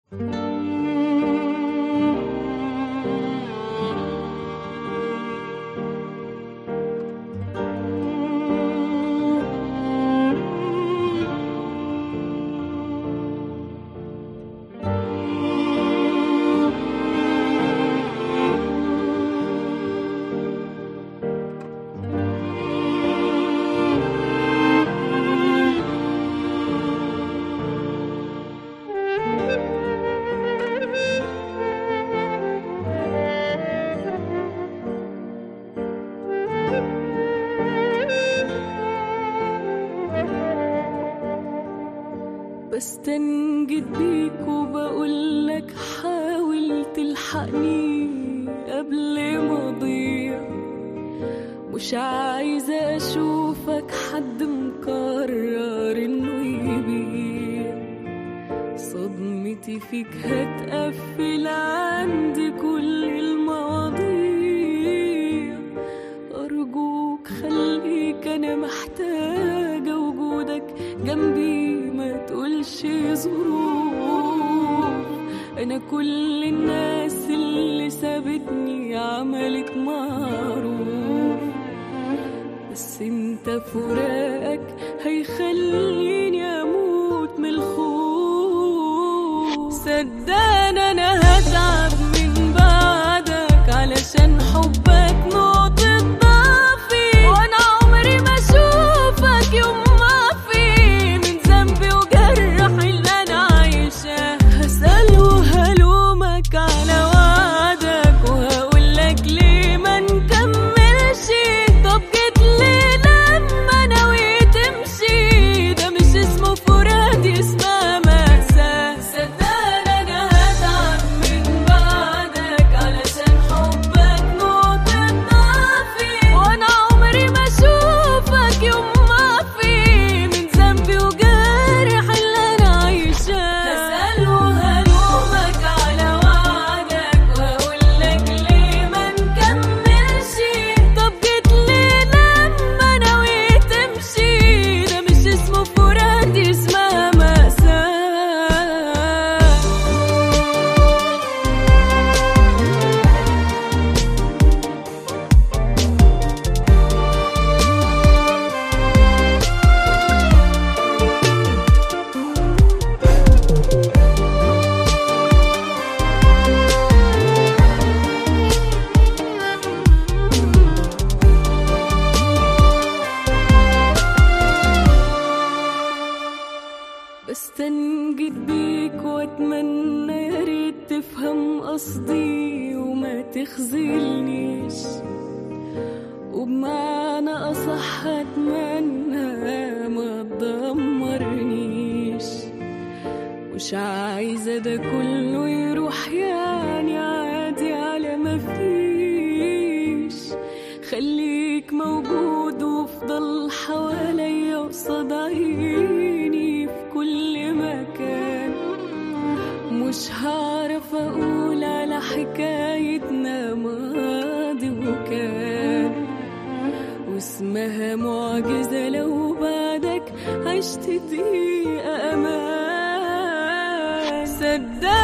بستنجد بيك وبقولك حاول تلحقني قبل ما اضيع، مش عايزة اشوفك حد مقرر انه يبيع. صدمتي فيك هتقفل عندي كل المواضيع، ارجوك خليك، انا محتاجة وجودك جنبي، ما تقولش ظروف. انا كل الناس اللي سابتني عملت معروف، بس انت فراقك هيخليني اموت من الخوف. صدقني انا هتعب من بعدك علشان حبك نقطة ضعفي، وانا عمري ما اشوفك يوم ما في من ذنبي وجرح اللي انا عايشاه. هسأل وهلومك على وعدك وهقولك ليه ما نكملش. طب جيت ليه لما نويت تمشي؟ ده مش اسمه فراق، دي اسمها مأساة. صدقني انا هتعب من بعدك علشان حبك نقطة ضعفي، وانا عمري ما اشوفك يوم ما في من ذنبي وجرح اللي انا عايشاه. هسأل وهلومك على وعدك وهقولك ليه ما نكملش. طب جيت ليه لما نويت تمشي؟ ده مش اسمه فراق، دي اسمها مأساة. بستنجد بيك واتمنى يا ريت تفهم قصدي وما تخذلنيش، وبمعنى اصح اتمنى ما تدمرنيش. مش عايزة ده كله يروح، يعني عادي على ما فيش. خليك موجود وافضل حواليا قصاد عيني في كل مكان. مش هعرف اقول على حكايتنا ماضي وكان، واسمها معجزة لو بعدك عشت دقيقة امان. صدق